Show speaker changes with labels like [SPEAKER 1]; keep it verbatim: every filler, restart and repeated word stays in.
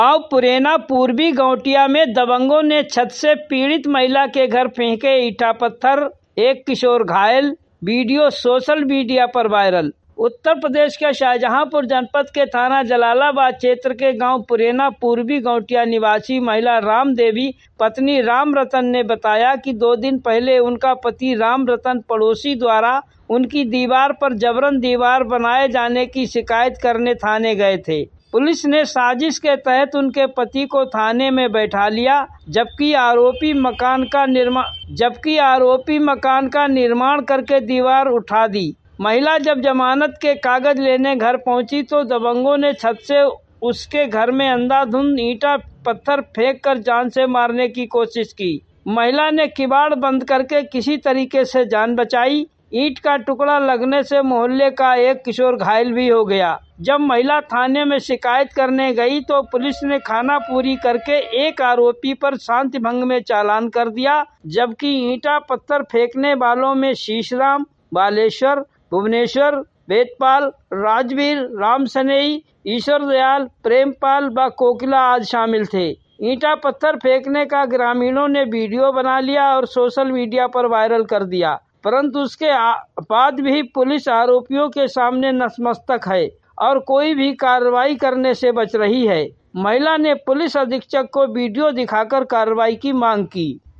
[SPEAKER 1] गांव पुरेना पूर्वी गौटिया में दबंगों ने छत से पीड़ित महिला के घर फेंके ईंटा पत्थर, एक किशोर घायल। वीडियो सोशल मीडिया पर वायरल। उत्तर प्रदेश के शाहजहांपुर जनपद के थाना जलालाबाद क्षेत्र के गांव पुरेना पूर्वी गौटिया निवासी महिला राम देवी पत्नी राम रतन ने बताया कि दो दिन पहले उनका पति राम रतन पड़ोसी द्वारा उनकी दीवार पर जबरन दीवार बनाए जाने की शिकायत करने थाने गए थे। पुलिस ने साजिश के तहत उनके पति को थाने में बैठा लिया, जबकि आरोपी मकान का निर्माण जबकि आरोपी मकान का निर्माण करके दीवार उठा दी। महिला जब जमानत के कागज लेने घर पहुंची तो दबंगों ने छत से उसके घर में अंधाधुंध ईंटा पत्थर फेंककर जान से मारने की कोशिश की। महिला ने किवाड़ बंद करके किसी तरीके से जान बचाई। ईंट का टुकड़ा लगने से मोहल्ले का एक किशोर घायल भी हो गया। जब महिला थाने में शिकायत करने गई तो पुलिस ने खाना पूरी करके एक आरोपी पर शांति भंग में चालान कर दिया, जबकि ईंटा पत्थर फेंकने वालों में शीशराम, बालेश्वर, भुवनेश्वर, वेदपाल, राजवीर, राम सनेई, ईश्वर दयाल, प्रेमपाल व कोकिला आदि शामिल थे। ईंटा पत्थर फेंकने का ग्रामीणों ने वीडियो बना लिया और सोशल मीडिया पर वायरल कर दिया, परंतु उसके बाद भी पुलिस आरोपियों के सामने नतमस्तक है और कोई भी कार्रवाई करने से बच रही है। महिला ने पुलिस अधीक्षक को वीडियो दिखाकर कार्रवाई की मांग की।